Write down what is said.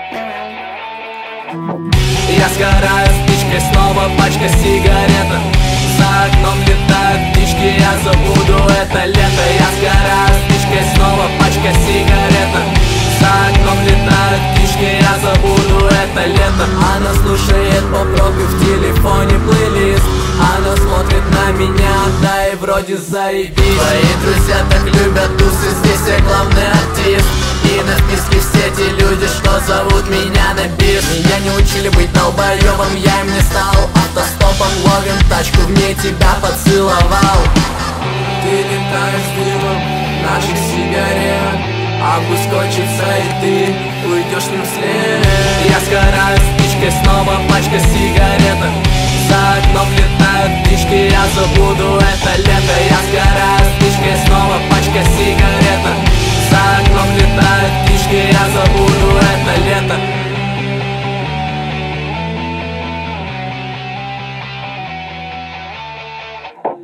Я сгораю спичкой, снова пачка сигареток. За окном летают птички, я забуду это лето. Я сгораю спичкой, снова пачка сигареток. За окном летают птички, я забуду это лето. Она слушает поп-рок и в телефоне плейлист. Она смотрит на меня, да и вроде заебись. Твои друзья так любят тусы, здесь я главный артист. И на списке все те люди, что зовут меня на бис. Меня не учили быть долбоебом, я им не стал автостопом. Ловим тачку, в ней тебя поцеловал. Ты летаешь дымом наших сигарет, август кончится и ты уйдешь с ним вслед. Я сгораю спичкой, снова пачка сигареток. За окном летают птички, я забуду это лето. Я сгораю спичкой, снова пачка